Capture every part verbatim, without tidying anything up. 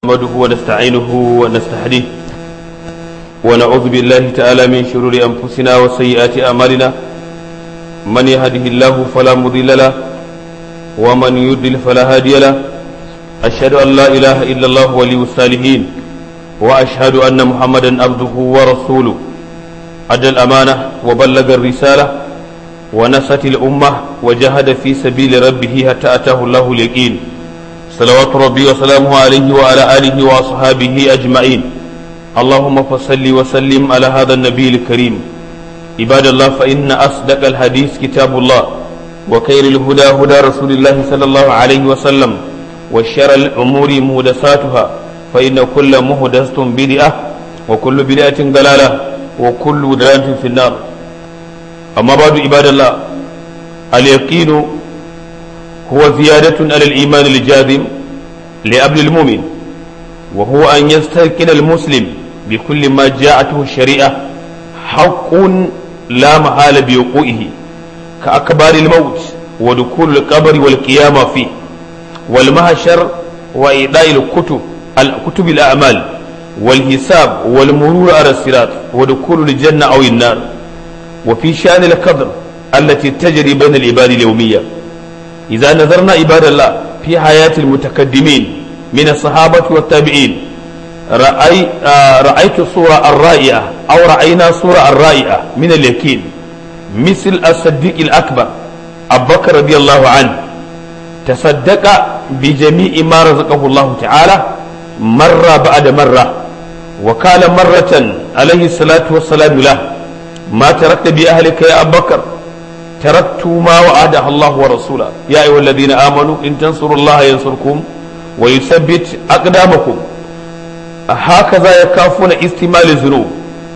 نحمده ونستعينه ونستهديه ونعوذ بالله تعالى من شرور أنفسنا وسيئات أعمالنا من يهده الله فلا مضل له ومن يضلل فلا هادي له أشهد أن لا إله إلا الله ولي الصالحين وأشهد أن محمدا عبده ورسوله أدى الأمانة وبلغ الرسالة ونصح الأمة وجاهد في سبيل ربه حتى أتاه الله اليقين صلوات ربي وسلامه عليه وعلى آله وأصحابه أجمعين اللهم فصل وسلم على هذا النبي الكريم عباد الله فإن أصدق الحديث كتاب الله وخير الهدى هدى رسول الله صلى الله عليه وسلم وشر الأمور محدثاتها فإن كل محدثة بدعة وكل بدعة ضلالة وكل ضلالة في النار أما بعد عباد الله اليقين هو زيادة على الإيمان الجازم لأبل المؤمن وهو أن يستيقن المسلم بكل ما جاءته الشريعة حق لا محال بوقوعه كأكبار الموت ودخول القبر والقيامة فيه والمحشر وإيداء الكتب الكتب الأعمال والحساب والمرور على الصراط ودخول الجنة أو النار وفي شأن القدر التي تجري بين العباد اليومية. إذا نظرنا عباد الله في حياة المتقدمين من الصحابة والتابعين رأي آه رأيت صورة الرائعة أو رأينا صورة الرائعة من اليقين مثل الصديق الأكبر أبو بكر رضي الله عنه تصدق بجميع ما رزقه الله تعالى مرة بعد مرة وقال مرة عليه الصلاة والسلام له ما تركت بأهلك يا أبو بكر تركت ما وعده الله ورسوله يا أيها الذين آمنوا إن تنصروا الله ينصركم ويثبت أقدامكم. هكذا يكافون استمال الذنوب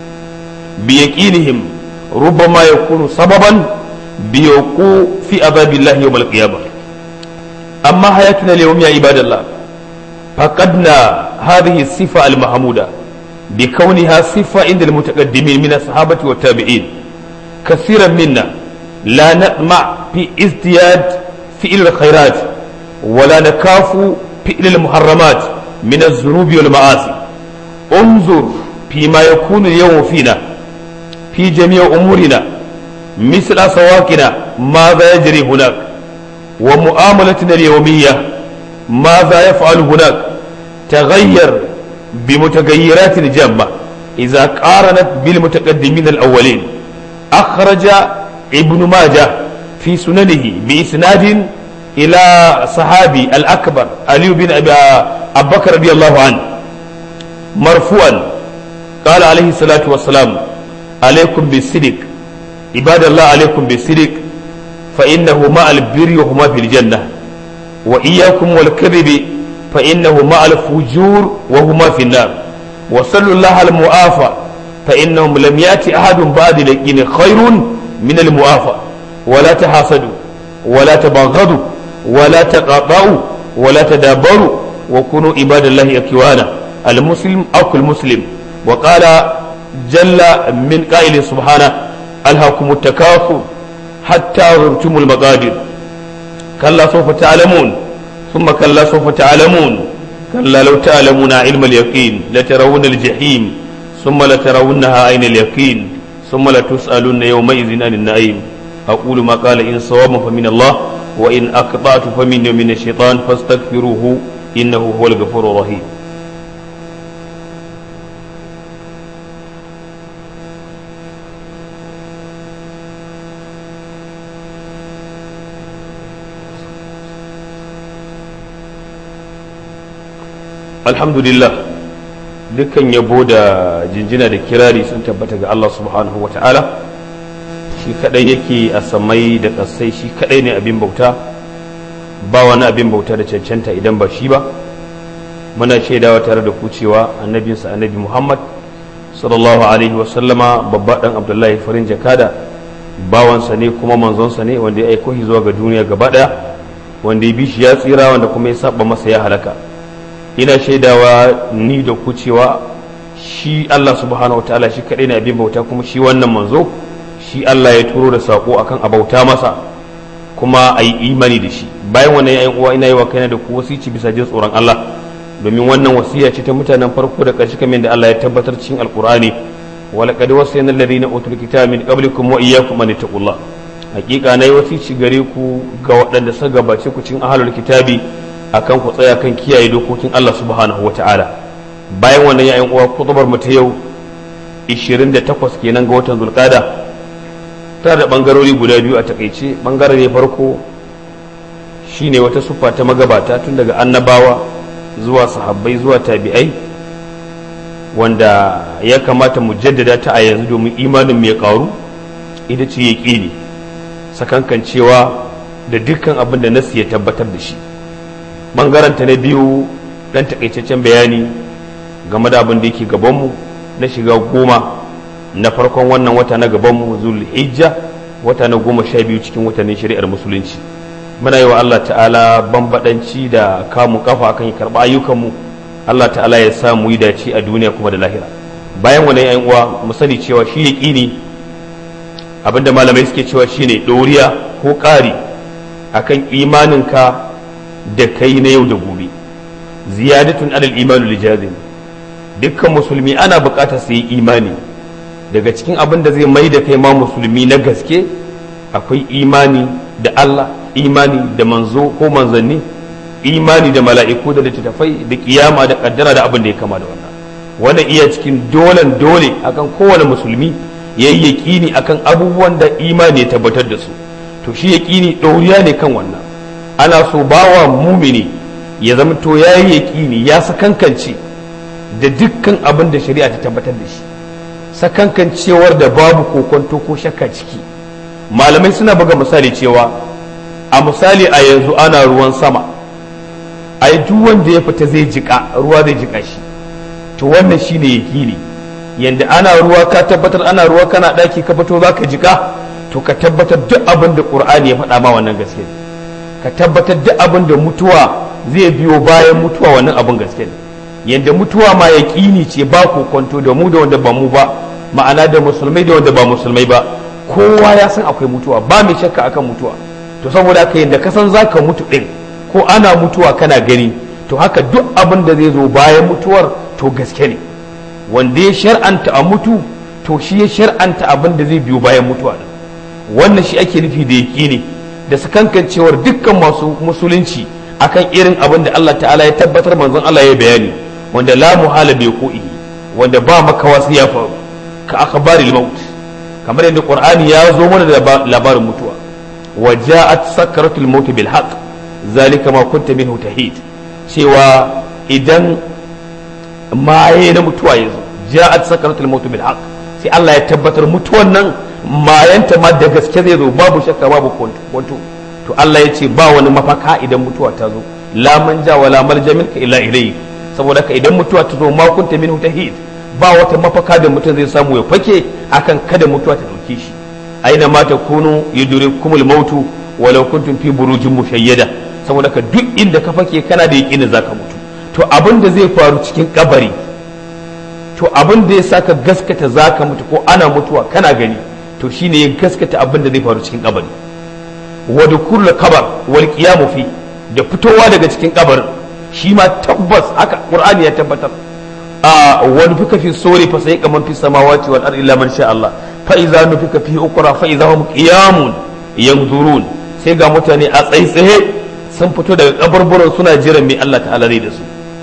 بيقينهم ربما يكون سببا بوقوع في عذاب الله يوم القيامة. أما حياتنا اليوم يا عباد الله فقدنا هذه الصفة المحمودة بكونها صفة عند المتقدمين من الصحابة والتابعين. كثيرا منا لا نطمع في ازدياد فعل الخيرات ولا نخاف فعل المحرمات من الذنوب والمعاصي. انظر فيما يكون اليوم فينا في جميع أمورنا مثل سواقنا ماذا يجري هناك ومعاملتنا اليومية ماذا يفعل هناك تغير بمتغيرات جامة إذا قارنت بالمتقدمين الأولين. أخرج ابن ماجه في سننه بإسناد إلى صحابي الأكبر علي بن أبي بكر رضي الله عنه مرفوعا قال عليه الصلاة والسلام عليكم بالصدق عباد الله عليكم بالصدق فإنه مع البر وهما في الجنة وإياكم والكذب فإنه مع الفجور وهما في النار وصلوا الله المعافى فإنهم لم يأتي أحد بعد لكن خير من المعافى. ولا تحاسدوا ولا تباغضوا ولا تقاطعوا ولا تدابروا وكونوا عباد الله إخوانا المسلم أخو المسلم. وقال جل من قائل سبحانه ألهاكم التكاثر حتى زرتم المقابر كلا سوف تعلمون ثم كلا سوف تعلمون كلا لو تعلمون علم اليقين لترون الجحيم ثم لترونها عين اليقين ثم لتسألن يومئذ عن النعيم. أقول ما قال إن صواب فمن الله وإن أخطأت فمن من الشيطان فاستغفروه إنه هو الغفور الرحيم. الحمد لله dukkan yabo da jinjina da kirari sun tabbata ga Allah subhanahu wa ta'ala shi kadai yake a samai da kasai shi kadai ne abin bauta ba wani abin bauta da cancanta idan ba shi ba. Muna shaidawa tare da ku cewa annabinsa annabi Muhammad sallallahu alaihi wa sallama babba dan Abdullahi farin jakada bawansa ne kuma manzonsa ne wanda ya aiko shi zuwa ga duniya gaba daya wanda ya bi shi ya tsira wanda kuma ya saba masa ya halaka. Ina shaidawa ni da ku cewa shi Allah subhanahu wataala shi kadai ne abin bauta kuma shi wannan manzo shi Allah ya turo da sako akan abauta masa kuma a yi imani da shi. Bayan wannan ya uwa ina yi wa kaina da ku wasici bisa jin tsoron Allah domin wannan wasiya ce ta mutanen farko da ƙarshe kamar da Allah ya tabbatar cikin alkur'ani walaqad wasayna alladhina utul kitaba min qablikum wa iyyakum an taqullah hakika nayi wasici gare ku ga waɗanda suka gabace ku cikin ahlul kitabi akan ku tsaya kan kiyaye dokokin Allah subhanahu wata'ala bayan wannan ya yan uwa kutubar mu ta yau ishirin da takwas kenan ga watan zulqa'da ta da bangarori guda biyu a takeice bangare ne farko shine wata suffa ta magabata tun daga annabawa zuwa sahabbai zuwa tabi'ai wanda ya kamata mu jaddada ta a yanzu domin imanin mai karu ita ce yaqini sakankancewa da dukkan abin da nasu ya tabbatar da shi bangaren ta na biyu dan takaitaccen bayani game da abin da yake gabanmu na shiga goma na farkon wannan wata na gabanmu zulhijja wata na goma sha biyu cikin watannin shari'ar musulunci muna yi wa Allah ta'ala bambadanci da kamu kafa kan karɓa ayyukanmu Allah ta'ala ya sa mu yi dace a duniya kuma da lahira bayan wannan yayin uwa mu sani cewa shi yaqini abinda malamai suke cewa shine doriya ko ƙari akan imaninka da kai na yau da gobe ziyadatun alal imanu lijazim dukkan musulmi ana buƙatar su yi imani daga cikin abin da zai mai da kai ma musulmi na gaske akwai imani da Allah imani da manzo ko manzanni imani da mala'iku da littattafai da kiyama da kaddara da abin da ya kama da wannan wannan iya cikin dolen dole akan kowane musulmi ya yi yaƙini akan abubuwan da imani ya tabbatar da su to shi yaƙini ɗauriya ne kan wannan ana so bawa mumini ya zama to ya yi yaƙini ya sakankance da dukkan abin da shari'a ta tabbatar da shi sakankancewar da babu kokonto ko shakka ciki malamai suna buga misali cewa a misali a yanzu ana ruwan sama ai duk wanda ya fita zai jika ruwa zai jika shi to wannan shine yakini yanda ana ruwa ka tabbatar ana ruwa kana daki ka fito zaka jika to ka tabbatar duk abin da Qur'ani ya faɗa ma wannan gaske ka tabbatar duk abin da mutuwa zai biyo bayan mutuwa wannan abin gaske ne yanda mutuwa ma yakini ce ba kokonto da mu da wanda ba mu ba ma'ana da musulmai da wanda ba musulmai ba kowa ya san akwai mutuwa ba mai shakka akan mutuwa to saboda haka yadda ka san zaka mutu din ko ana mutuwa kana gani to haka duk abin da zai zo bayan mutuwar to gaske ne wanda ya shar'anta a mutu to shi ya shar'anta abin da zai biyo bayan mutuwa din wannan shi ake nufi da yaqini da sakankancewar dukkan masu musulunci akan irin abin da Allah ta'ala ya tabbatar manzon Allah ya bayani wanda la muhala bi ko'i wanda ba makawa sai ya faru ka akhbaril maut kamar yadda Qur'ani ya zo mana da labarin mutuwa وجاءت سكرة الموت بالحق ذلك ما كنت منه تحيد cewa idan maye na mutuwa ya zo ja'at sakaratul maut bil haqq sai Allah ya tabbatar mutuwan nan mayanta ma da gaske zai zo babu shakka babu kwanto to Allah ya ce ba wani mafaka idan mutuwa ta zo la manja wala malja minka illa ilayhi saboda ka idan mutuwa ta zo ma kunta minhu tahid ba wata mafaka da mutum zai samu ya fake akan kada mutuwa ta dauke shi aina ma takunu yudrikumul mautu walau kuntum fi burujin mushayyada saboda ka duk inda ka fake kana da yaƙini zaka mutu to abin da zai faru cikin kabari to abin da ya saka gaskata zaka mutu ko ana mutuwa kana gani to shine ya gaskata abin da zai faru cikin kabari wa dukulul kabar wal qiyamu fi da fitowa daga cikin kabarin shi ma tabbas haka qur'ani ya tabbatar a wani fika fi sori fa sai kaman fi samawati wal ardi illa man sha Allah fa idza nufika fi ukra fa idza hum qiyamun yanzurun sai ga mutane a tsaitsaye sun fito daga kaburburan suna jiran mai Allah ta'ala zai da su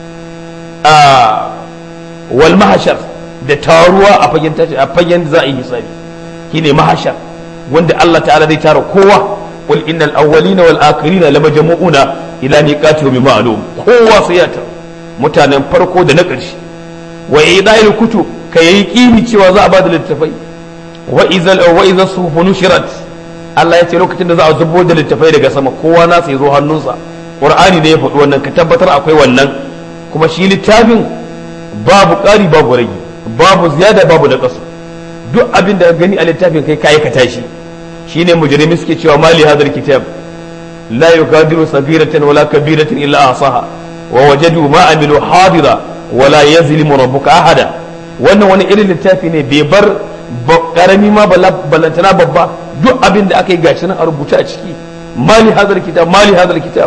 a wal mahashar da taruwa a fagen tashi a fagen za a yi hisabi shine mahashar wanda Allah ta'ala zai tara kowa qul innal awwalina wal akhirina lamajmu'una ila miqati yawmin ma'lum kowa sai ya tara mutanen farko da na ƙarshe wa ida'il kutub kai kimi cewa za a ba da littafai wa izal wa idza suhufu nushirat Allah ya ce lokacin da za a zubo da littafai daga sama kowa na sai zo hannunsa Qur'ani ne ya faɗi wannan ka tabbatar akwai wannan kuma shi littafin babu ƙari babu rage babu ziyada babu da ƙasu duk abin da gani a littafin kai ka aikata shi shine mujrimi suke cewa mali hadal kitab la yugadiru sagiratan wala kabiratan illa ahsaha wa wajadu ma amilu hadira wala yazlimu rabbuka ahada wannan wani irin littafi ne bai bar karami ma balantana babba duk abin da aka yi gashi nan a rubuta a ciki mali hadal kitab mali hadal kitab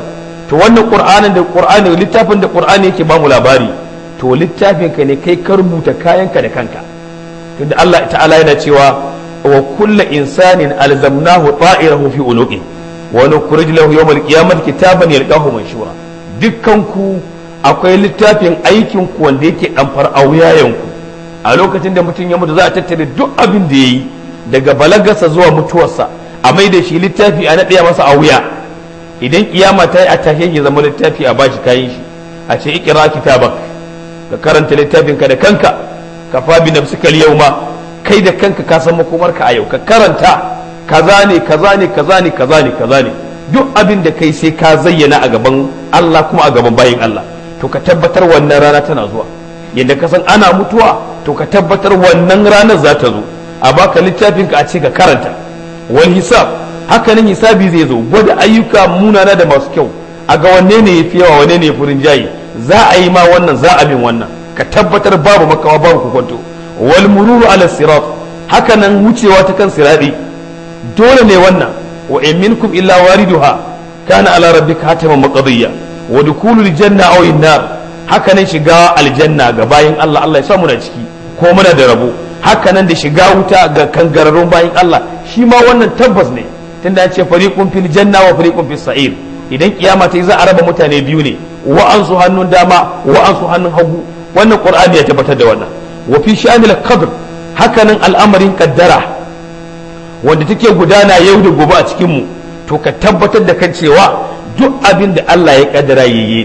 to wannan qur'anin da qur'ani littafin da qur'ani yake ba mu labari to littafin ka ne kai ka rubuta kayanka da kanka tunda Allah ta'ala yana cewa wa kullu insanin alzamnahu ta'irahu fi unuqi wa nukhrij lahu yawm al-qiyamati kitaban yalqahu manshura dukkan ku akwai littafin aikin ku wanda yake damfar a wuyayen ku a lokacin da mutum ya mutu za a tattare duk abin da yayi daga balagarsa zuwa mutuwarsa a mai da shi littafi a naɗaya masa a wuya idan kiyama ta yi a tashe ya zama littafi a bashi kayan shi a ce ikira kitabak ka karanta littafinka da kanka ka fa bi nafsika yawma kai da kanka ka san makomarka a yau ka karanta kaza ne kaza ne kaza ne kaza ne kaza ne duk abin da kai sai ka zayyana a gaban Allah kuma a gaban bayin Allah to ka tabbatar wannan rana tana zuwa yadda ka san ana mutuwa to ka tabbatar wannan ranar za ta zo a baka littafinka a ce ka karanta wal hisab hakanan hisabi zai zo gwada ayyuka munana da masu kyau a ga wanne ne yafi yawa wanne ne yafi rinjaye za a yi ma wannan za a bin wannan ka tabbatar babu makawa babu kokonto wal mururu ala sirat hakanan wucewa ta kan siradi dole ne wannan wa in minkum illa wariduha kana ala rabbika hataman maqdiya wa dukulul janna aw nar hakanan shiga aljanna ga bayin Allah Allah ya sa mu na ciki ko muna da rabo hakanan da shiga wuta ga kangararrun bayin Allah shi ma wannan tabbas ne tunda an ce fariqun fil janna wa fariqun fis sa'ir idan kiyama ta yi za a raba mutane biyu ne wa an su hannun dama wa an su hannun hagu wannan qur'ani ya tabbatar da wannan wa fi sha'anil qadr hakanan al'amarin kaddara wanda take gudana yau da gobe a cikin mu to ka tabbatar da kan cewa duk abin da Allah ya kaddara yayi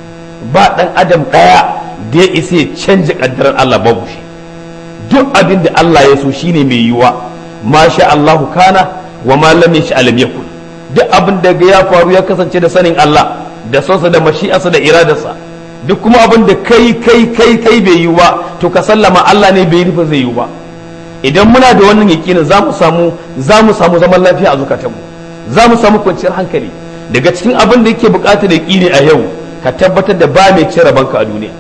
ba dan adam daya da ya isa ya canja kaddarar Allah babu shi duk abin da Allah ya so shine mai yiwa masha Allahu kana wa ma lam yasha lam yakun duk abin da ya faru ya kasance da sanin Allah da sonsa da mashi'arsa da iradarsa duk kuma abin da kai kai kai kai bai yi ba to ka sallama Allah ne bai nufa zai yi ba idan muna da wannan yakinin za mu samu za mu samu zaman lafiya a zukatanmu za mu samu kwanciyar hankali daga cikin abin da yake bukata da yakini a yau ka tabbatar da ba mai cire banka a duniya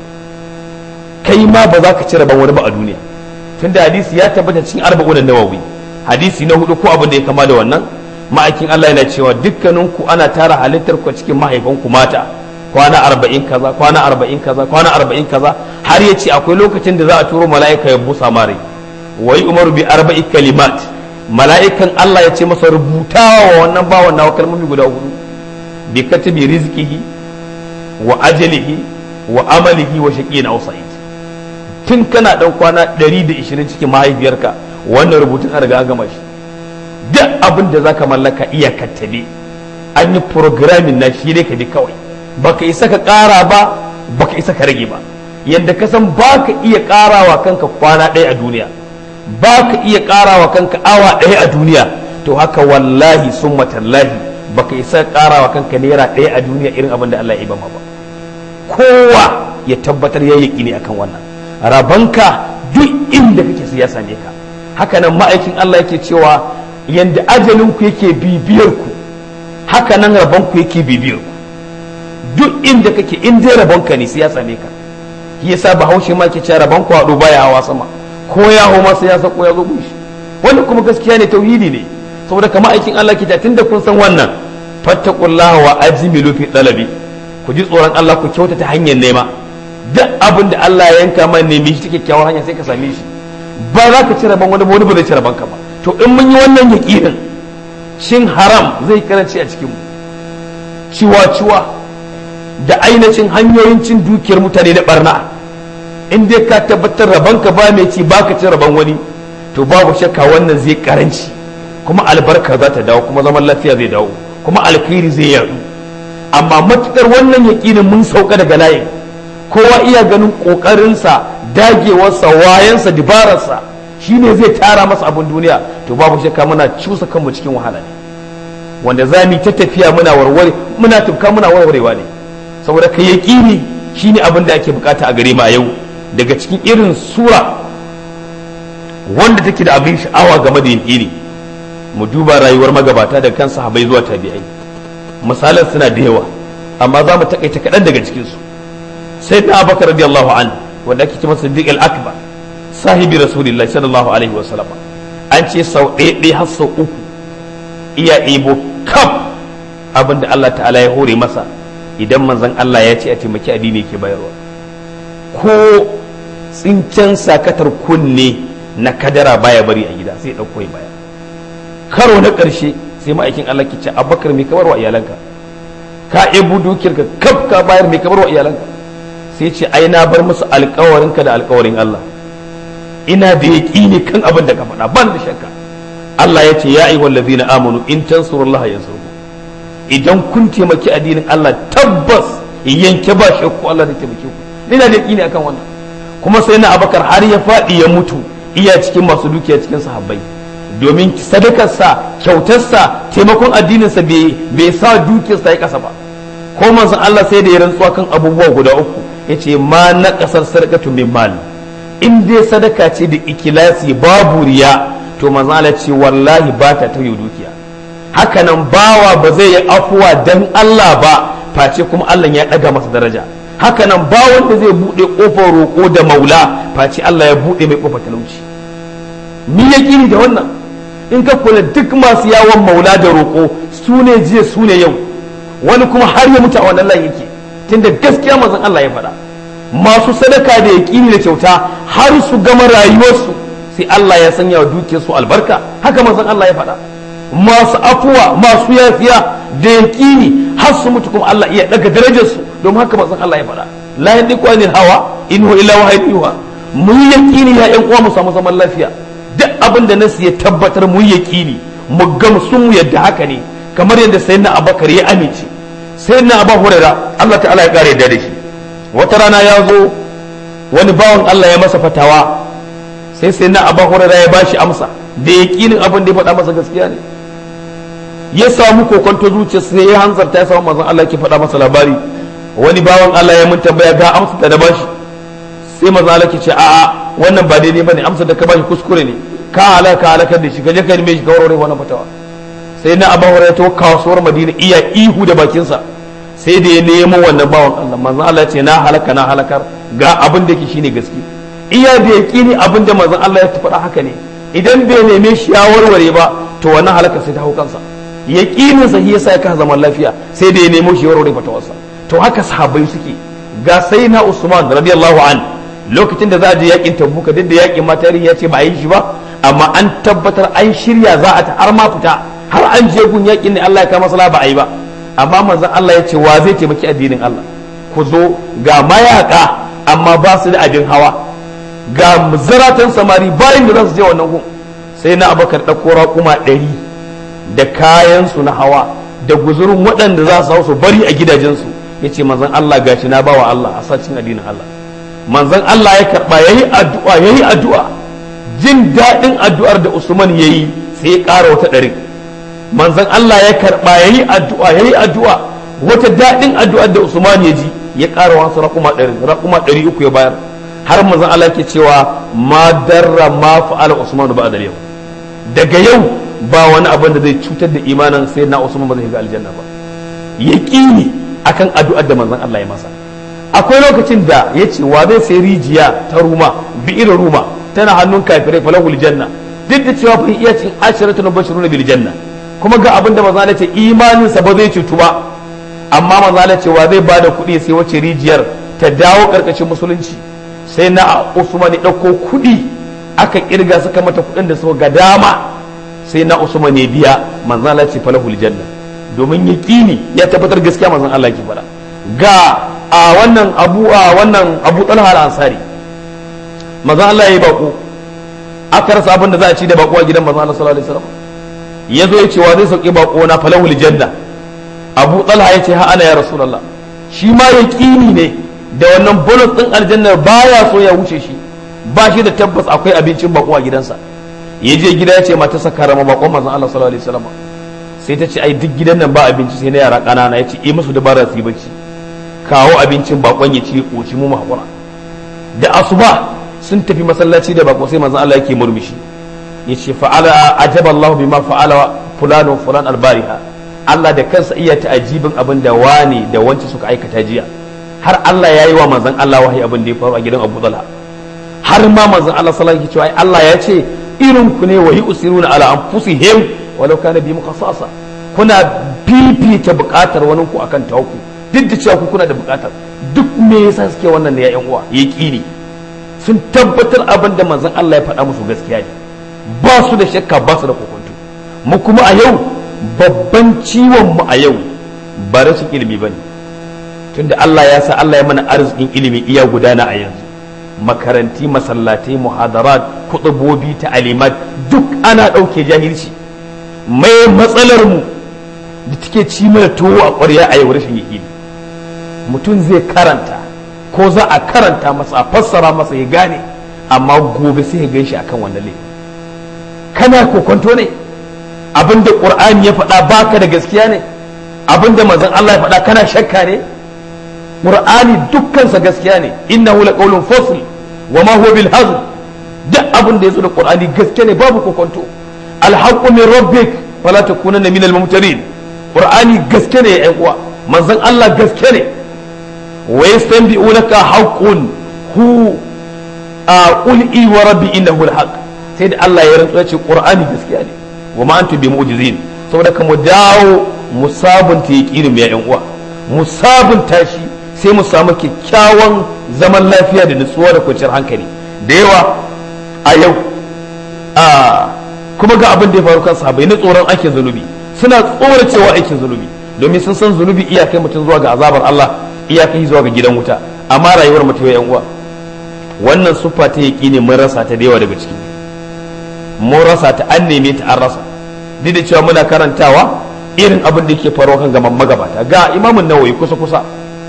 kai ma ba za ka cire ban wani ba a duniya tunda hadisi ya tabbata cikin arba'un nawawi hadisi na hudu ko abin da ya kama da wannan ma'aikin Allah yana cewa dukkaninku ana tara halittar ku cikin mahaifanku mata kwana arba'in kaza kwana arba'in kaza kwana arba'in kaza har ya ce akwai lokacin da za a turo mala'ika ya busa mare wa yi umaru bi arba'i kalimat mala'ikan Allah ya ce masa rubutawa wa wannan bawan nawa kalmomi guda hudu bi katibi rizqihi wa ajalihi wa amalihi wa shaqiyyin aw sa'id tun kana dan kwana ɗari da ishirin cikin mahaifiyarka wannan rubutun an riga an gama shi duk abin da zaka mallaka iya kattabe an yi programming na shi ne ka bi kawai baka isa ka ƙara ba baka isa ka rage ba yadda ka san baka iya ƙarawa kanka kwana ɗaya a duniya baka iya ƙarawa kanka awa ɗaya a duniya to haka wallahi summa tallahi baka isa ƙarawa kanka naira ɗaya a duniya irin abin da Allah ya ba ma ba kowa ya tabbatar ya yi ne akan wannan rabanka duk inda kake su ya same ka haka nan ma'aikin Allah yake cewa yanda ajalinku yake bibiyar ku haka nan rabanku yake bibiyar ku duk inda kake in dai rabanka ne sai ya same ka shi yasa bahaushe ma ke cewa rabanku haɗu baya hawa sama ko ya hau ma sai ya sako ya zo gushi wannan kuma gaskiya ne tauhidi ne saboda kamar aikin Allah ke tunda kun san wannan fattaqullaha wa ajmilu fi talabi ku ji tsoron Allah ku kyautata hanyar nema duk abin da Allah ya yanka man nemi shi ta kyakkyawar hanya sai ka same shi ba za ka ci rabon wani wani ba zai ci rabon ka ba to in mun yi wannan yaƙinin shin haram zai karance a cikin mu ciwa-ciwa da ainihin hanyoyin cin dukiyar mutane da barna in dai ka tabbatar rabon ka ba mai ci ba ka ci rabon wani to babu shakka wannan zai karanci kuma albarka za ta dawo kuma zaman lafiya zai dawo kuma alkhairi zai yaɗu amma matukar wannan yaƙinin mun sauka daga layin kowa iya ganin ƙoƙarinsa dagewarsa wayansa dibararsa shine zai tara masa abin duniya to babu shakka muna cusa kanmu cikin wahala ne wanda za mu ta tafiya muna warware muna tufka muna warwarewa ne saboda ka yaƙini shine abin da ake bukata a gare mu a yau daga cikin irin sura wanda take da abin sha'awa game da yaƙini mu duba rayuwar magabata da kan sahabbai zuwa tabi'ai misalan suna da yawa amma za mu takaita kaɗan daga cikinsu sai da abubakar radiyallahu anhu wanda ake cewa siddiq al-akbar sahibi rasulullahi sallallahu alaihi wa sallam an ce sau ɗaya har sau uku iya ibo kaf abinda Allah ta'ala ya hore masa idan manzon Allah ya ce a taimaki addini yake bayarwa. Ko tsincen sakatar kunne na kadara baya bari a gida sai ɗauko ya baya. Karo na ƙarshe sai ma'aikin Allah ke ce Abubakar mai kamar wa iyalanka, ka ebu dukiyarka kaf ka bayar mai kamar wa iyalanka, sai ce ai na bar musu alƙawarinka da alƙawarin Allah, ina da yaƙini kan abin da ka faɗa ban da shakka. Allah ya ce ya ayyuhal ladzina amanu in tansurullaha yansurkum, idan kun taimaki addinin Allah tabbas yanke ba shakku Allah zai taimake ku. Ina da yaƙini akan wannan. Kuma sai na Abubakar har ya faɗi ya mutu iya cikin masu dukiya cikin sahabbai, domin sadakarsa kyautarsa taimakon addininsa bai sa dukiyarsa ya kasa ba. Ko manzon Allah sai da ya rantsuwa kan abubuwa guda uku, yace ma na kasar sadaqatu min mal, in dai sadaka ce da ikilasi babu riya to manzon Allah ce wallahi ba ta tauye dukiya. Hakanan bawa ba zai yi afuwa dan Allah ba face kuma Allah ya daga masa daraja. Hakanan ba wanda zai bude kofar roko da maula face Allah ya bude mai kofar talauci. Ni yaqini da wannan. In ka kula duk masu yawon maula da roƙo su ne jiya su ne yau, wani kuma har ya mutu a wannan layin yake, tunda gaskiya manzon Allah ya faɗa. Masu sadaka da yaƙini da kyauta har su gama rayuwarsu sai Allah ya sanya wa dukiyarsu albarka, haka manzon Allah ya faɗa. Masu afuwa masu yafiya da yaƙini har su mutu kuma Allah iya daga darajarsu, domin haka manzon Allah ya faɗa. La yandiqu anil hawa in huwa illa wahyun yuha. Mu yi yaƙini ya ƴan uwa mu samu zaman lafiya. Duk abin da nasu ya tabbatar mu yaƙini mu gamsu mu yadda haka ne, kamar yadda sayyidina Abubakar ya amince. Sayyidina Abu Hurairah Allah ta'ala ya kare da shi, wata rana ya zo wani bawan Allah ya masa fatawa, sai sayyidina Abu Hurairah ya bashi amsa da yaƙinin abin da ya faɗa masa gaskiya ne. Ya samu kokonto zuciya sai ya hanzarta ya samu manzon Allah ke faɗa masa labari, wani bawan Allah ya mun tambaya ga amsa da na bashi, sai manzon Allah ke ce a'a wannan ba daidai bane, amsar da ka bashi kuskure ne, ka halaka halakar da shi, ka je ka nime shi ka warware wannan fatawa. Sai na Abu Hurairah to kasuwar Madina iya ihu da bakinsa, sai da ya nemo wannan bawan Allah, manzon Allah ya ce na halaka na halakar, ga abin da yake shine gaske. Iya da yaqini abin da manzon Allah ya faɗa haka ne, idan bai neme shi ya warware ba to wannan halaka sai ta hau kansa. Yaqinin sa yasa ya ka zaman lafiya, sai da ya nemo shi ya warware fatawarsa. To haka sahabbai suke. Ga sai na Usman radiyallahu anhu lokacin da za a je yakin Tabuka, duk da yakin ma tarihi ya ce ba a yi shi ba, amma an tabbatar an shirya za a ta har ma fita, har an je gun yakin ne Allah ya kama sala ba a yi ba. Amma manzon Allah ya ce wa zai taimaki addinin Allah? Ku zo ga mayaka amma ba su da abin hawa, ga zaratan samari bayan da za su je wannan gun. Sai na Abubakar ɗauko raƙuma ɗari da kayan su na hawa da guzurin waɗanda za su hau su bari a gidajensu. Ya ce manzon Allah gashi na bawa Allah a sacin addinin Allah. Manzon Allah ya karɓa yayi addu'a yayi addu'a, jin daɗin addu'ar da Usman yayi sai ya ƙara wata ɗari. Manzon Allah ya karɓa yayi addu'a yayi addu'a, wata daɗin addu'ar da Usman ya ji ya ƙara wasu raƙuma ɗari raƙuma ɗari uku ya bayar. Har manzon Allah ke cewa ma darra ma fa'ala Usman ba da yau, daga yau ba wani abin da zai cutar da imanin sai na Usman ba zai ga aljanna ba. Yaqini akan addu'ar da manzon Allah ya masa. Akwai lokacin da ya ce wa zai sai rijiya ta Ruma bi'ir Ruma tana hannun kafirai falahul janna, duk da cewa fa iya cin asharatu bashiruna bil janna, kuma ga abin da manzon Allah ce imanin sa ba zai cutu ba, amma manzon Allah ce wa zai bada kuɗi sai wace rijiyar ta dawo karkashin musulunci. Sai na Usman ya dauko kuɗi aka kirga suka mata kuɗin da suka ga dama, sai na Usman ya biya, manzon Allah ce falahul janna, domin yaqini ya tabbatar gaskiya manzon Allah ke fara. Ga a wannan abu a wannan Abu Talha al-Ansari, manzon Allah yayi bako, aka rasa abin da za a ci da bako a gidan manzon Allah sallallahu alaihi wasallam. Yazo ya ce wa zai sauke bako na falahul janna. Abu Talha ya ce ha ana ya Rasulullah. Shi ma yaqini ne da wannan bonus din aljanna baya so ya wuce shi, ba shi da tabbas akwai abincin bako a gidansa. Ya je gida ya ce matarsa karama bakon manzon Allah sallallahu alaihi wasallam. Sai ta ce ai duk gidan nan ba abinci sai na yara kanana. Ya ce eh musu dabara su yi bacci, kawo abincin bakon ya ci koci mu hakura. Da asuba sun tafi masallaci da bako sai manzon Allah yake murmushi, yace fa'ala ajaba Allah bima fa'ala fulan wa fulan albariha. Allah da kansa iya ta'ajibin abin da wani da wanci suka aikata jiya. Har Allah ya yi wa manzon Allah wahayi abin da ya faru a gidan Abu Talha. Har ma manzon Allah sallallahu alaihi wasallam ya ce Allah ya ce irin ku ne wa yusiruna ala anfusihim walau kana bi muqassasa, kuna fifita bukatar wani ku akan tawku, duk da cewa ku kuna da bukatar. Duk me yasa suke wannan ne ya yan uwa yaqini sun tabbatar abin da manzon Allah ya faɗa musu gaskiya ne, ba su da shakka ba su da kokonto. Mu kuma a yau babban ciwon mu a yau ba rashin ilimi bane, tunda Allah ya sa Allah ya mana arzikin ilimi iya gudana a yanzu, makaranti, masallatai, muhadarat, kutubobi, ta'alimat duk ana ɗauke jahilci. Mai matsalar mu da take ci mana tuwo a ƙwarya a yau rashin ilimi. Mutum zai karanta ko za a karanta masa a fassara masa ya gane, amma gobe sai ya gan shi akan wannan laifin. Kana kokonto ne abinda Qur'ani ya faɗa baka da gaskiya ne, abinda manzon Allah ya faɗa kana shakka ne. Qur'ani dukkansa gaskiya ne, innahu laqawlun fasl wa ma huwa bil hazl. Duk abin da yazo da Qur'ani gaskiya ne, babu kokonto. Al haqqu min rabbik fala takunanna min al mumtarin. Qur'ani gaskiya ne ya uwa, manzon Allah gaskiya ne. Wa yastanbi'unaka haqqun hu qul i wa rabbi innahu al haqq. Sai da Allah ya rantsa ce Qur'ani gaskiya ne, wa ma antum bi mu'jizin. Saboda ka mu dawo mu sabunta yaqinin ya yan uwa, mu sabunta shi sai mu samu kyakkyawan zaman lafiya da nutsuwa da kwanciyar hankali. Da yawa a yau a kuma ga abin da ya faru kan sahabbai na tsoron aikin zunubi, suna tsoracewa aikin zunubi domin sun san zunubi iyakai mutum zuwa ga azabar Allah, iyakai zuwa ga gidan wuta. Amma rayuwar mutum ya yan uwa, wannan siffa ta yaqini mun rasa ta da yawa daga ciki, mun rasa ta, an neme ta an rasa. Duk da cewa muna karantawa irin abin da yake faruwa kan gaban magabata. Ga Imamun Nawawi kusa kusa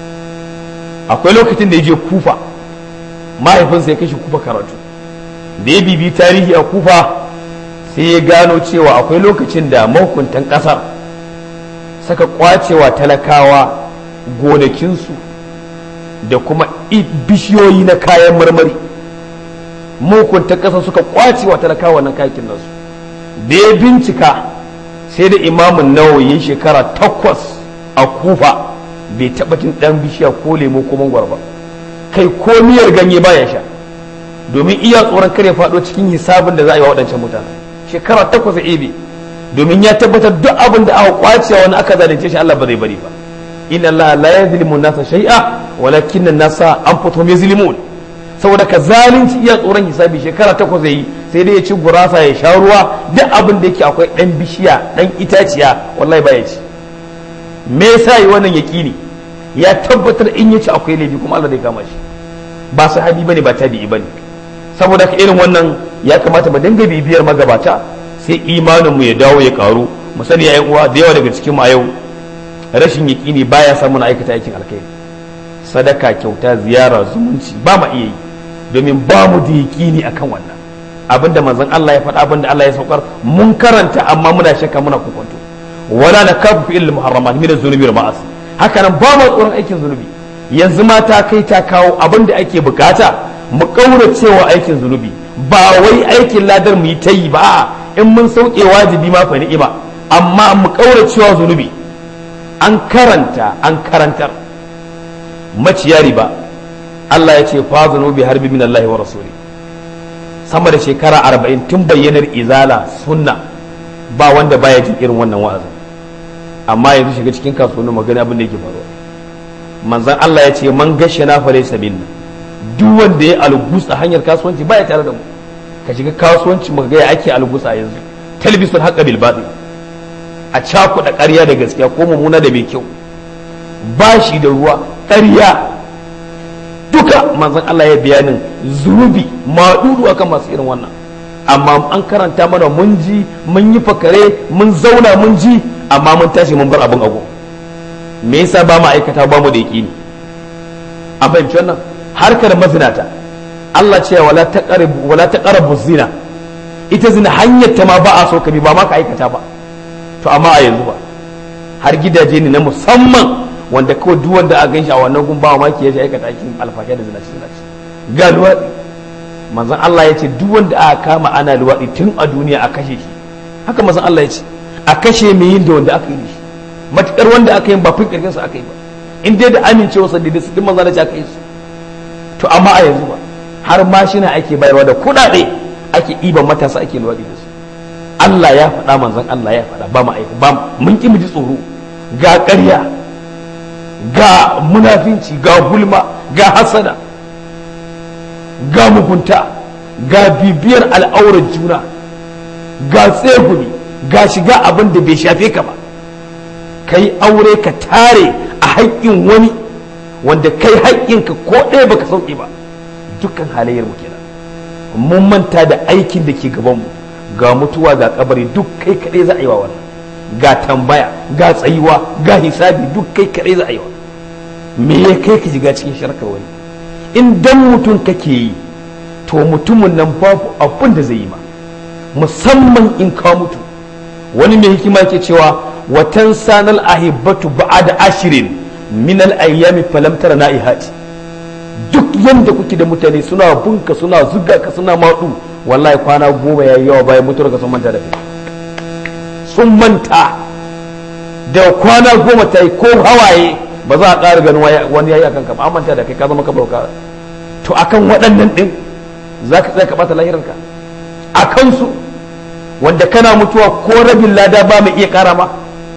akwai lokacin da ya je Kufa, mahaifinsa ya kashi Kufa karatu. Da ya bibi tarihi a Kufa sai ya gano cewa akwai lokacin da mahukuntan kasar saka kwacewa talakawa gonakinsu da kuma bishiyoyi na kayan marmari. Mahukuntan kasar suka kwacewa talakawa nan kayakin nasu. Da ya bincika sai da Imamun Nawawi shekara takwas a Kufa bai taɓa jin ɗan bishiya ko lemo ko mangwaro ba, kai ko miyar ganye baya sha, domin iya tsoron kare faɗo cikin hisabin da za a yi wa waɗancan mutane. Shekara takwas a ebe, domin ya tabbatar duk abin da aka kwace wani aka zalunce shi Allah ba zai bari ba. Inna Allah la yazlimu nasa shay'a walakinna nasa anfusuhum yazlimun. Saboda ka zalunci iya tsoron hisabi, shekara takwas yi sai dai ya ci gurasa ya sha ruwa, duk abin da yake akwai ɗan bishiya ɗan itaciya wallahi baya ci. Me yasa yi wannan yaqini? Ya tabbatar in yace akwai laifi kuma Allah zai kama shi. Ba sahabi bane ba tabi'i bane. Saboda ka irin wannan ya kamata mu dinga bibiyar magabata sai imanin mu ya dawo ya karu. Mu sani yayin uwa da yawa daga cikin mu a yau rashin yaqini baya samu na aikata aikin alkhairi. Sadaka, kyauta, ziyara, zumunci ba mu iya yi domin ba mu da yaqini akan wannan. Abinda manzon Allah ya faɗa, abinda Allah ya saukar mun karanta amma muna shakka muna kokonto. Wala nakafu fi al-muharramat min az-zunubi wal ma'asi. Haka nan ba mu tsoron aikin zunubi. Yanzu ma ta kai ta kawo abinda ake bukata mu kaura cewa aikin zunubi, ba wai aikin ladar mu yi ta yi ba, in mun sauke wajibi ma fa ni'ima, amma mu kaura cewa zunubi. An karanta an karantar maciya riba, Allah ya ce fa zunubi harbi min Allah wa rasuli. Sama da shekara arba'in tun bayyanar izala sunna ba wanda baya jin irin wannan wa'azin, amma yanzu shiga cikin kasuwanni magana abin da yake faruwa. Manzon Allah ya ce man gashe na fare sabinna, duk wanda ya algus a hanyar kasuwanci baya tare da mu. Ka shiga kasuwanci mu ga ya ake algus a yanzu, talbisul haqqa bil batil, a cakuɗa ƙarya da gaskiya ko mummuna da mai kyau, bashi da ruwa, ƙarya, duka manzon Allah ya bayanin zunubi maɗudu akan masu irin wannan. Amma an karanta mana mun ji, mun yi fakare, mun zauna mun ji, amma mun tashi mun bar abin ago. Me yasa ba mu aikata ba mu da yaqini? An fahimci wannan harkar mazinata, Allah ce wala taqrabu wala taqrabu zina, ita zina hanyar ta ma ba a so ka bi, ba ma ka aikata ba. To amma a yanzu ba, har gidaje ne na musamman wanda kawai duk wanda a ganshi a wannan gun ba ma ke yaji aikata aikin alfasha da zinaci zinaci. Ga luwaɗi, manzon Allah ya ce duk wanda aka kama ana luwaɗi tun a duniya a kashe shi. Haka manzon Allah ya ce a kashe mai yin da wanda aka yi da shi, matukar wanda aka yi ba fin kirkin sa aka yi ba, in dai da amincewa sa da su din manzon Allah ya aka yi su. To amma a yanzu ba, har mashina ake bayarwa da kuɗaɗe ake iban matasa ake luwaɗi da su. Allah ya faɗa, manzon Allah ya faɗa, ba mu aika ba mun ki mu ji tsoro. Ga ƙarya, ga munafinci, ga gulma, ga hasada, ga mugunta, ga bibiyar al'aurar juna, ga tsegumi, ga shiga abin da bai shafe ka ba. Kai aure ka tare a haƙƙin wani wanda kai haƙƙinka ko ɗaya baka sauƙi ba. Dukkan halayyar mu kenan. Mun manta da aikin da ke gabanmu, ga mutuwa ga kabari duk kai kaɗai za a yi wa wannan, ga tambaya, ga tsayuwa, ga hisabi duk kai kaɗai za a yi wa. Me ya kai ka shiga cikin sharkar wani? In dan mutum kake yi to mutumin nan babu abin da zai yi ma, musamman in ka mutu. Wani mai hikima ke cewa watan sanal ahibbatu ba'da ashirin min al ayyami falam tara naihati. Duk yanda kuke da mutane suna bunka suna zuga ka suna maɗu, wallahi kwana goma yayi yawa bayan mutuwar ka sun manta da kai, sun manta da kwana goma ta yi ko hawaye ba za a ƙara ganin wani yayi akan ka ba, an manta da kai ka zama ka bauka. To akan waɗannan ɗin za ka tsaya ka ɓata lahirarka a kansu, wanda kana mutuwa ko rabin lada ba mai iya ƙara ma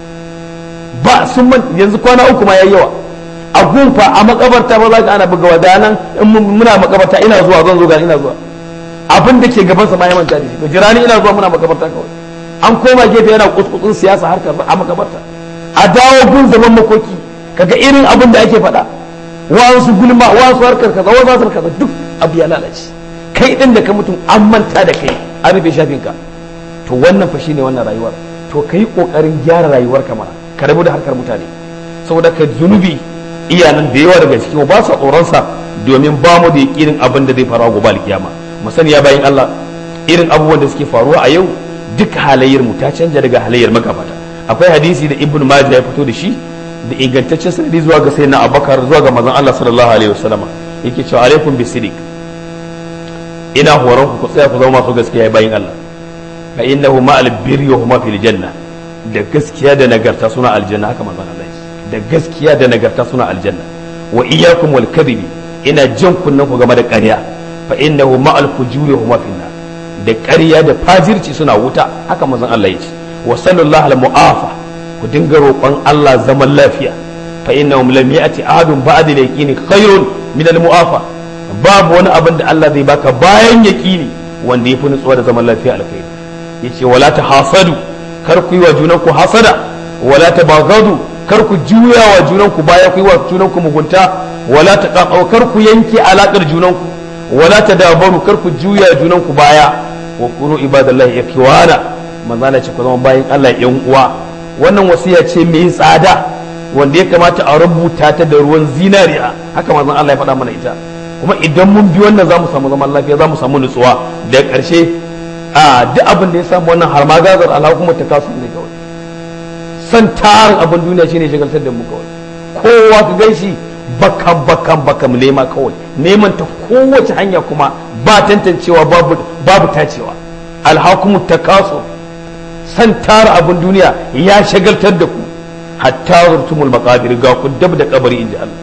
ba. Sun man yanzu kwana uku ma yayi yawa a gunfa a makabarta ba za ka ana buga wadanan in muna makabarta ina zuwa zan zo ga ina zuwa abin da ke gaban sa ma ya manta da shi. To jirani ina zuwa muna makabarta kawai, an koma gefe yana kuskutsun siyasa harkar a makabarta. A dawo gun zaman makoki kaga irin abin da ake faɗa, wasu gulma wasu harkar kaza wasu harkar kaza duk abu ya lalace. Kai din da ka mutum an manta da kai an rufe shafin ka. To wannan fa shine wannan rayuwar. To kai kokarin gyara rayuwar ka mana, ka rabu da harkar mutane, saboda ka zunubi iyanan da yawa daga cikin ba su tsoron sa, domin ba mu da yakinin abin da zai faru gobe alkiyama. Mu sani ya bayin Allah, irin abubuwan da suke faruwa a yau duk halayyar mu ta canja daga halayyar magabata. Akwai hadisi da Ibn Majah ya fito da shi da ingantaccen sanadi zuwa ga sayyidina Abubakar zuwa ga manzon Allah sallallahu alaihi wasallam, yake cewa alaikum bisidiq, ina horon ku ku tsaya ku zama masu gaskiya bayin Allah. Fa innahu ma'al birri wa huma fil janna, da gaskiya da nagarta suna aljanna, haka manzon Allah da gaskiya da nagarta suna aljanna. Wa iyyakum wal kadhibi, ina jan kunnan ku game da ƙarya. Fa innahu ma'al fujuri wa huma fil nar, da ƙarya da fajirci suna wuta, haka manzon Allah ya ce. Wa sallallahu al mu'afa, ku dinga roƙon Allah zaman lafiya. Fa innahum lam ya'ti ahadun ba'da al-yaqini khairun min al mu'afa, babu wani abin da Allah zai baka bayan yaqini wanda yafi nutsuwa da zaman lafiya alkhairi. Yace wala tahasadu, kar ku yi wa junanku hasada. Wala tabaghadu, kar ku juya wa junanku baya, ku yi wa junanku mugunta. Wala taqaw, kar ku yanke alakar junanku. Wala tadabaru, kar ku juya junanku baya. Wa kunu ibadallahi ikwana, manzala ce ku zama bayin Allah yan uwa. Wannan wasiya ce mai tsada wanda ya kamata a rubuta ta da ruwan zinariya, haka manzon Allah ya faɗa mana ita. Kuma idan mun bi wannan za mu samu zaman lafiya, za mu samu nutsuwa. Da ƙarshe a duk abin da ya samu wannan har ma gazar Allah kuma ta kasu ne kawai. San tarin abin duniya shine shagaltar da mu kawai. Kowa ka ganshi bakan bakan bakan nema kawai, neman ta kowace hanya kuma ba tantancewa babu babu tacewa. Alhakumu takasu, san tara abin duniya ya shagaltar da ku, hatta zurtumul maqabir, ga ku dab da kabari inji Allah.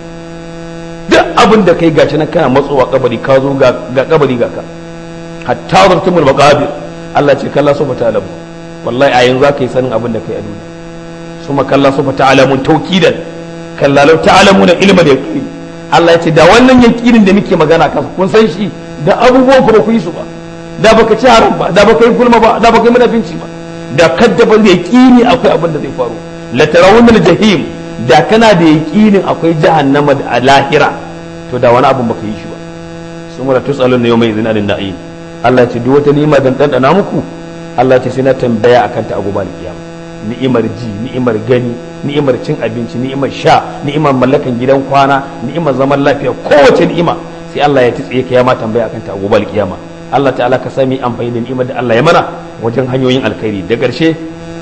Duk abin da kai gashi nan kana matsowa kabari, ka zo ga ga kabari ga ka, hatta zurtumul maqabir. Allah ce kalla su fata alamu, wallahi a yanzu zaka yi sanin abin da kai a duniya. Suma kalla su fata alamun tawkidan, kalla law ta'lamuna ilma da yaqin. Allah ya ce da wannan yaqinin da muke magana kansa kun san shi, da abubuwan ku ba ku yi su ba, da baka ci haram ba, da baka yi gulma ba, da baka yi munafinci ba, da kaddaban da yaqini akwai abin da zai faru. La tarawunna al-jahim, da kana da yaqinin akwai jahannama da lahira, to da wani abin baka yi shi ba. Summa la tusaluna yawma idhin anin na'im. Allah ce duk wata ni'ima dan dandana muku, Allah ce sai na tambaya akan ta a gobe kiyama. Ni'imar ji, ni'imar gani, ni'imar cin abinci, ni'imar sha, ni'imar mallakan gidan kwana, ni'imar zaman lafiya, kowace ni'ima sai Allah ya tsiye ka ya ma tambaya akan ta a gobe kiyama. Allah ta'ala ka sami amfani da ni'imar da Allah ya mana wajen hanyoyin alkhairi. Da ƙarshe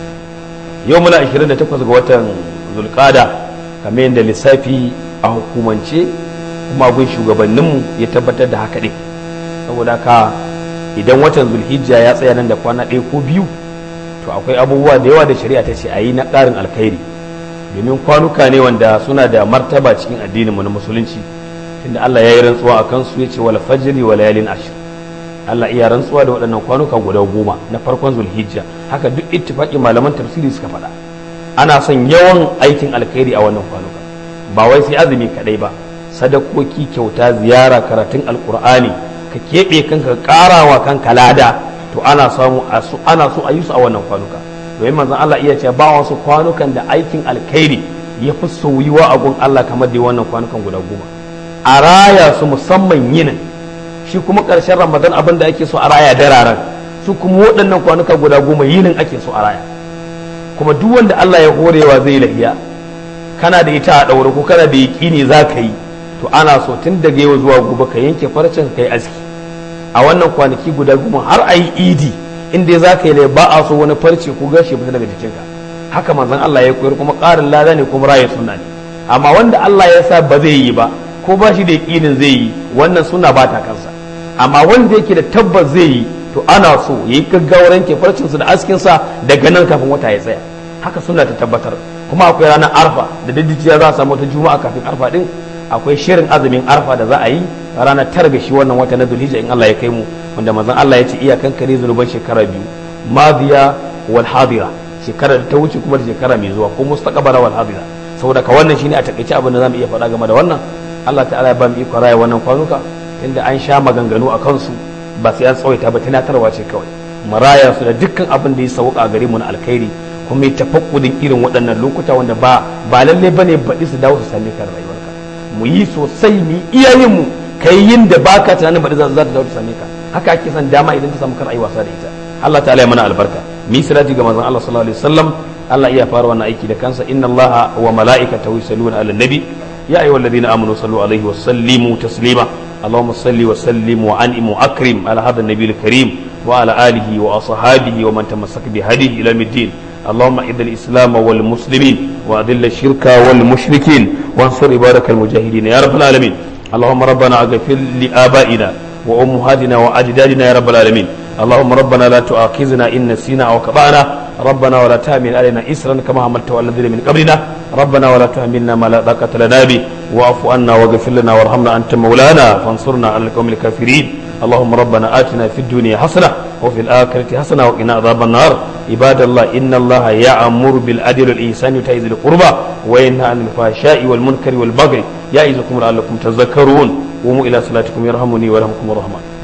yau muna ashirin da takwas ga watan Zulqa'ada, kamar yadda lissafi a hukumance kuma gun shugabanninmu ya tabbatar da haka ɗin. Saboda ka idan watan Zulhijja ya tsaya nan da kwana ɗaya ko biyu, to akwai abubuwa da yawa da shari'a ta ce a yi na ƙarin alkhairi, domin kwanuka ne wanda suna da martaba cikin addininmu na musulunci, tunda Allah ya yi rantsuwa a kansu ya ce wal fajri wa layalin ashir. Allah iya rantsuwa da waɗannan kwanuka guda goma na farkon Zulhijja, haka duk ittifaqi malaman tafsiri suka faɗa. Ana son yawan aikin alkhairi a wannan kwanuka, ba wai sai azumi kadai ba, sadakoki, kyauta, ziyara, karatun alkur'ani, ka keɓe kanka ƙarawa kanka lada, to ana samu ana so a yi su a wannan kwanuka. domin manzon Allah iya ce ba wasu kwanukan da aikin alkhairi ya fi soyuwa a gun Allah kamar da wannan kwanukan guda goma, a raya su musamman yinin, shi kuma ƙarshen Ramadan abin da ake so a raya dararen, su kuma waɗannan kwanuka guda goma yinin ake so a raya. kuma duk wanda Allah ya horewa zai lahiya, kana da ita a ɗaure ko kana da yaƙini za ka yi, to ana so tun daga yau zuwa gobe ka yanke farcen ka yi aski a wannan kwanaki guda goma har a yi idi, inda za ka yi ba a so wani farce ko gashi fita daga jikinka. haka manzon Allah ya koyar, kuma ƙarin lada ne kuma raya sunna ne. amma wanda Allah ya sa ba zai yi ba ko ba shi da yaƙinin zai yi, wannan sunna ba ta kansa. amma wanda yake da tabbas zai yi, to ana so ya yi gaggawar yanke farcinsa da askinsa daga nan kafin wata ya tsaya. haka sunna ta tabbatar. kuma akwai ranar arfa da daddaciya za a samu wata juma'a kafin arfa din, akwai shirin azumin arfa da za a yi ranar tara ga shi wannan wata na zulhijja in Allah ya kai mu, wanda manzon Allah ya ce iyakan kare zunuban shekara biyu, madiya wal hadira, shekara da ta wuce kuma da shekara mai zuwa, ko mustaqbala wal hadira. saboda ka wannan shine a takaice abin da zamu iya faɗa game da wannan. Allah ta'ala ya ba mu iko raya wannan kwanuka, inda an sha maganganu a kansu, ba sai an tsawaita ba, tunatarwa ce kawai. mu raya su da dukkan abin da ya sauka gare mu na alkhairi, kuma yi tafakkudin irin waɗannan lokuta wanda ba ba lalle bane baɗi su dawo su same ka rayuwarka. mu yi sosai, mu iyayen mu kai yin da baka tunanin baɗi za ta dawo ta same ka. haka ake son dama idan ta samu kar ayi wasa da ita. Allah ta'ala ya mana albarka. mi salati ga manzon Allah sallallahu alaihi wasallam. Allah iya fara wannan aiki da kansa, inna Allaha wa mala'ikatahu yusalluna 'alan nabi ya ayyuhalladhina amanu sallu alaihi wa sallimu taslima. اللهم صل وسلم وانعم واكرم على هذا النبي الكريم وعلى اله واصحابه ومن تمسك بهديه الى يوم الدين. اللهم اعز الاسلام والمسلمين واذل الشرك والمشركين وانصر عبادك المجاهدين يا رب العالمين. اللهم ربنا اغفر لآبائنا وامهاتنا واجدادنا يا رب العالمين. اللهم ربنا لا تؤاخذنا ان نسينا او أخطأنا، ربنا ولا تحمل علينا إسرا كما حملته على الذين من قبلنا، ربنا ولا تحملنا ما لا طاقة لنا به، واعف عنا واغفر لنا وارحمنا أنت مولانا فانصرنا على القوم الكافرين. اللهم ربنا آتنا في الدنيا حسنة وفي الآخرة حسنة وقنا عذاب النار. عباد الله إن الله يأمر بالعدل والإحسان وإيتاء ذي القربى وينهى عن الفحشاء والمنكر والبغي يعظكم لعلكم تذكرون. قوموا إلى صلاتكم يرحمني ويرحمكم الرحمن.